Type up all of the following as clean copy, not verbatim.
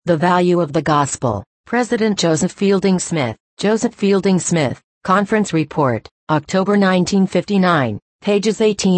The Value of the Gospel. President Joseph Fielding Smith. Joseph Fielding Smith. Conference Report, October 1959, pages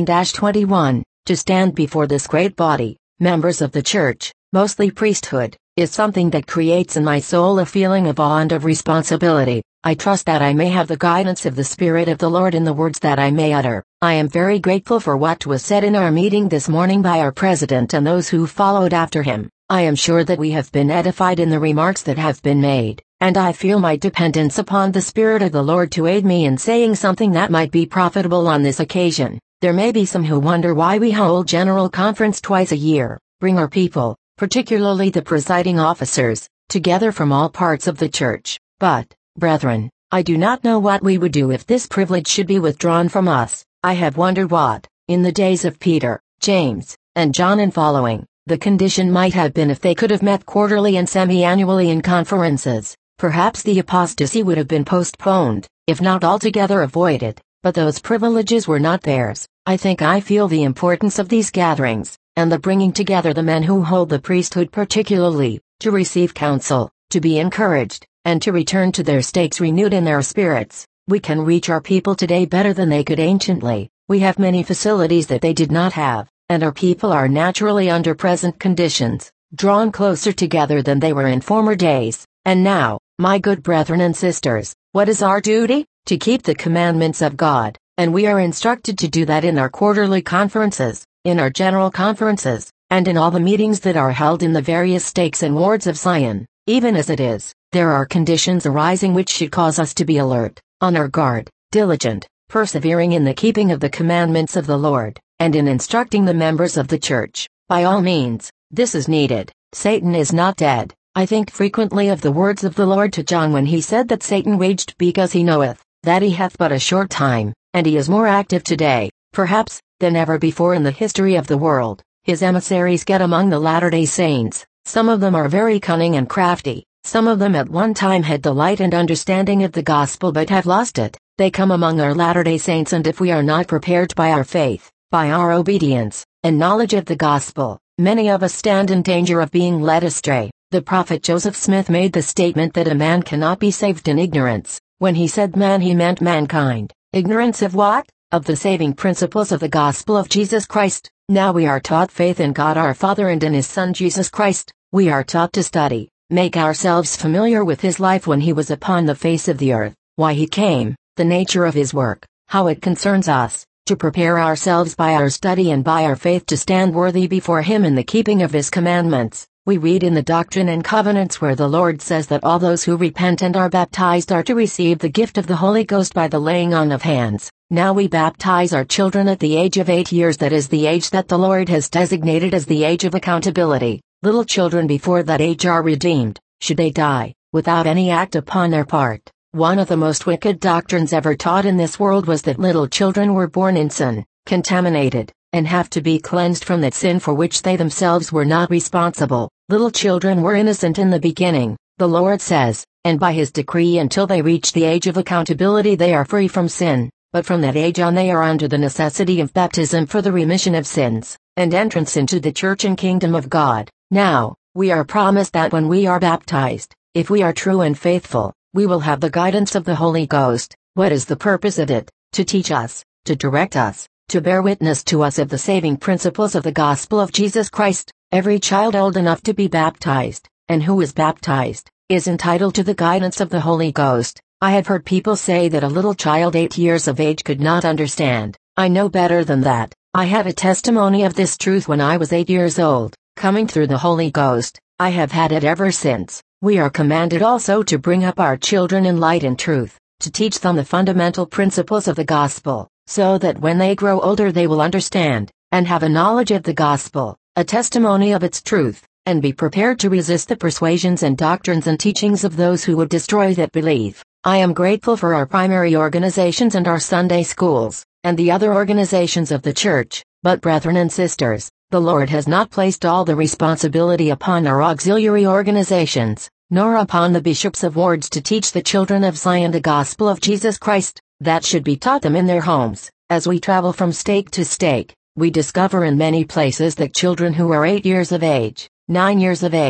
18-21. To stand before this great body, members of the church, mostly priesthood, is something that creates in my soul a feeling of awe and of responsibility. I trust that I may have the guidance of the Spirit of the Lord in the words that I may utter. I am very grateful for what was said in our meeting this morning by our president and those who followed after him. I am sure that we have been edified in the remarks that have been made, and I feel my dependence upon the Spirit of the Lord to aid me in saying something that might be profitable on this occasion. There may be some who wonder why we hold General Conference twice a year, bring our people, particularly the presiding officers, together from all parts of the church. But, brethren, I do not know what we would do if this privilege should be withdrawn from us. I have wondered what, in the days of Peter, James, and John and following, the condition might have been if they could have met quarterly and semi-annually in conferences. Perhaps the apostasy would have been postponed, if not altogether avoided, but those privileges were not theirs. I feel the importance of these gatherings, and the bringing together the men who hold the priesthood particularly, to receive counsel, to be encouraged, and to return to their stakes renewed in their spirits. We can reach our people today better than they could anciently. We have many facilities that they did not have, and our people are naturally under present conditions, drawn closer together than they were in former days. And now, my good brethren and sisters, what is our duty? To keep the commandments of God, and we are instructed to do that in our quarterly conferences, in our general conferences, and in all the meetings that are held in the various stakes and wards of Zion. Even as it is, there are conditions arising which should cause us to be alert, on our guard, diligent, persevering in the keeping of the commandments of the Lord, and in instructing the members of the church. By all means, this is needed. Satan is not dead. I think frequently of the words of the Lord to John when he said that Satan raged because he knoweth that he hath but a short time, and he is more active today, perhaps, than ever before in the history of the world. His emissaries get among the Latter-day Saints. Some of them are very cunning and crafty. Some of them at one time had the light and understanding of the gospel but have lost it. They come among our Latter-day Saints, and if we are not prepared by our faith, by our obedience, and knowledge of the gospel, many of us stand in danger of being led astray. The prophet Joseph Smith made the statement that a man cannot be saved in ignorance. When he said man, he meant mankind. Ignorance of what? Of the saving principles of the gospel of Jesus Christ. Now we are taught faith in God our Father and in His Son Jesus Christ. We are taught to study, make ourselves familiar with His life when He was upon the face of the earth, why He came, the nature of His work, how it concerns us, to prepare ourselves by our study and by our faith to stand worthy before Him in the keeping of His commandments. We read in the Doctrine and Covenants where the Lord says that all those who repent and are baptized are to receive the gift of the Holy Ghost by the laying on of hands. Now we baptize our children at the age of 8 years. That is the age that the Lord has designated as the age of accountability. Little children before that age are redeemed, should they die, without any act upon their part. One of the most wicked doctrines ever taught in this world was that little children were born in sin, contaminated, and have to be cleansed from that sin for which they themselves were not responsible. Little children were innocent in the beginning, the Lord says, and by His decree until they reach the age of accountability they are free from sin, but from that age on they are under the necessity of baptism for the remission of sins, and entrance into the church and kingdom of God. Now, we are promised that when we are baptized, if we are true and faithful, we will have the guidance of the Holy Ghost. What is the purpose of it? To teach us, to direct us, to bear witness to us of the saving principles of the gospel of Jesus Christ. Every child old enough to be baptized, and who is baptized, is entitled to the guidance of the Holy Ghost. I have heard people say that a little child 8 years of age could not understand. I know better than that. I have a testimony of this truth when I was 8 years old, coming through the Holy Ghost. I have had it ever since. We are commanded also to bring up our children in light and truth, to teach them the fundamental principles of the gospel, so that when they grow older they will understand, and have a knowledge of the gospel, a testimony of its truth, and be prepared to resist the persuasions and doctrines and teachings of those who would destroy that belief. I am grateful for our primary organizations and our Sunday schools, and the other organizations of the church, but brethren and sisters, the Lord has not placed all the responsibility upon our auxiliary organizations, nor upon the bishops of wards to teach the children of Zion the gospel of Jesus Christ. That should be taught them in their homes. As we travel from stake to stake, we discover in many places that children who are 8 years of age, 9 years of age,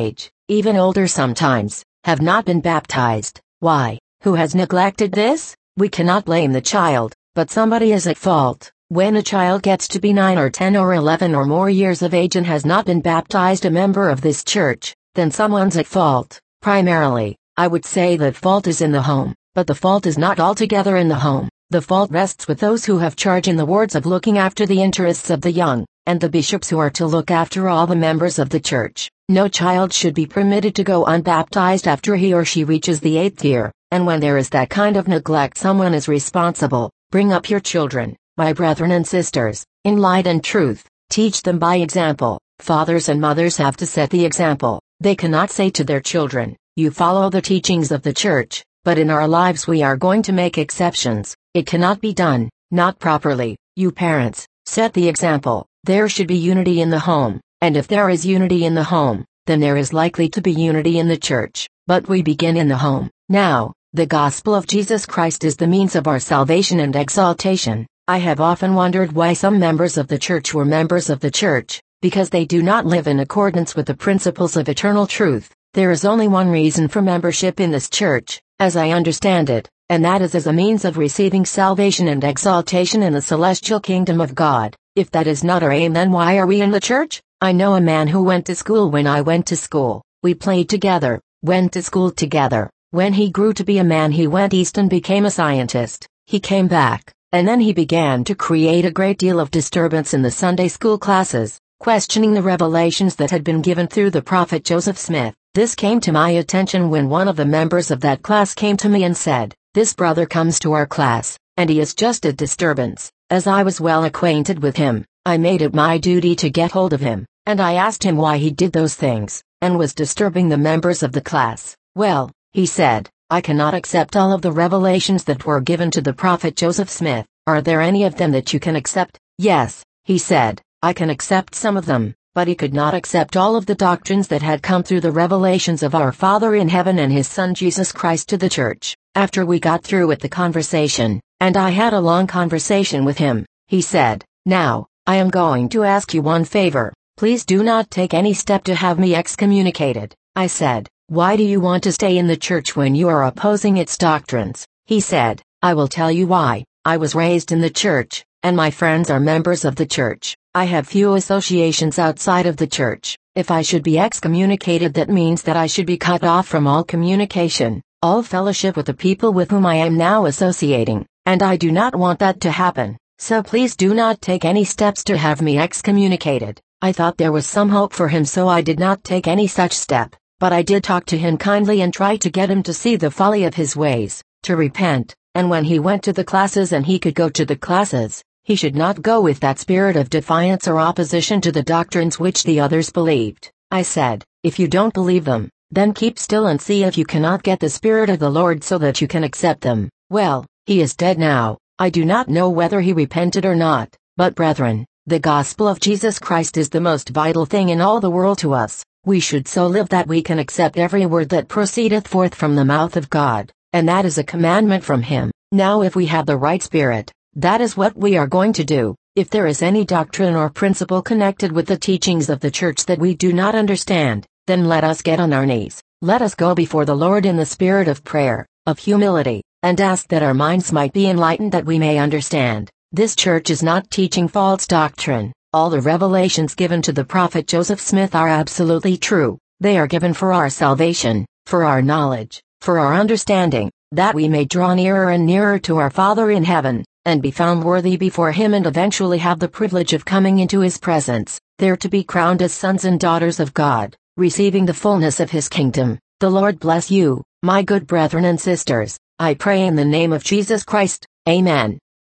even older sometimes, have not been baptized. Why? Who has neglected this? We cannot blame the child, but somebody is at fault. When a child gets to be 9 or 10 or 11 or more years of age and has not been baptized a member of this church, then someone's at fault. Primarily, I would say that fault is in the home, but the fault is not altogether in the home. The fault rests with those who have charge in the wards of looking after the interests of the young, and the bishops who are to look after all the members of the church. No child should be permitted to go unbaptized after he or she reaches the 8th year, and when there is that kind of neglect, someone is responsible. Bring up your children, my brethren and sisters, in light and truth. Teach them by example. Fathers and mothers have to set the example. They cannot say to their children, "You follow the teachings of the church," but in our lives we are going to make exceptions. It cannot be done, not properly. You parents, set the example. There should be unity in the home, and if there is unity in the home, then there is likely to be unity in the church. But we begin in the home. Now, the gospel of Jesus Christ is the means of our salvation and exaltation. I have often wondered why some members of the church were members of the church, because they do not live in accordance with the principles of eternal truth. There is only one reason for membership in this church, as I understand it, and that is as a means of receiving salvation and exaltation in the celestial kingdom of God. If that is not our aim, then why are we in the church? I know a man who went to school when I went to school. We played together, went to school together. When he grew to be a man, he went east and became a scientist. He came back, and then he began to create a great deal of disturbance in the Sunday school classes, questioning the revelations that had been given through the prophet Joseph Smith. This came to my attention when one of the members of that class came to me and said, "This brother comes to our class, and he is just a disturbance." As I was well acquainted with him, I made it my duty to get hold of him, and I asked him why he did those things, and was disturbing the members of the class. "Well," he said, "I cannot accept all of the revelations that were given to the prophet Joseph Smith. Are there any of them that you can accept?" "Yes," he said, "I can accept some of them," but he could not accept all of the doctrines that had come through the revelations of our Father in heaven and his Son Jesus Christ to the church. After we got through with the conversation, and I had a long conversation with him, he said, "Now, I am going to ask you one favor. Please do not take any step to have me excommunicated." I said, "Why do you want to stay in the church when you are opposing its doctrines?" He said, "I will tell you why. I was raised in the church, and my friends are members of the church. I have few associations outside of the church. If I should be excommunicated, that means that I should be cut off from all communication, all fellowship with the people with whom I am now associating, and I do not want that to happen. So please do not take any steps to have me excommunicated." I thought there was some hope for him, so I did not take any such step, but I did talk to him kindly and try to get him to see the folly of his ways, to repent, and when he went to the classes and he could go to the classes, he should not go with that spirit of defiance or opposition to the doctrines which the others believed. I said, "If you don't believe them, then keep still and see if you cannot get the Spirit of the Lord so that you can accept them." Well, he is dead now. I do not know whether he repented or not, but brethren, the gospel of Jesus Christ is the most vital thing in all the world to us. We should so live that we can accept every word that proceedeth forth from the mouth of God, and that is a commandment from him. Now if we have the right spirit, that is what we are going to do. If there is any doctrine or principle connected with the teachings of the church that we do not understand, then let us get on our knees. Let us go before the Lord in the spirit of prayer, of humility, and ask that our minds might be enlightened that we may understand. This church is not teaching false doctrine. All the revelations given to the prophet Joseph Smith are absolutely true. They are given for our salvation, for our knowledge, for our understanding, that we may draw nearer and nearer to our Father in heaven, and be found worthy before him, and eventually have the privilege of coming into his presence, there to be crowned as sons and daughters of God, receiving the fullness of his kingdom. The Lord bless you, my good brethren and sisters. I pray in the name of Jesus Christ. Amen.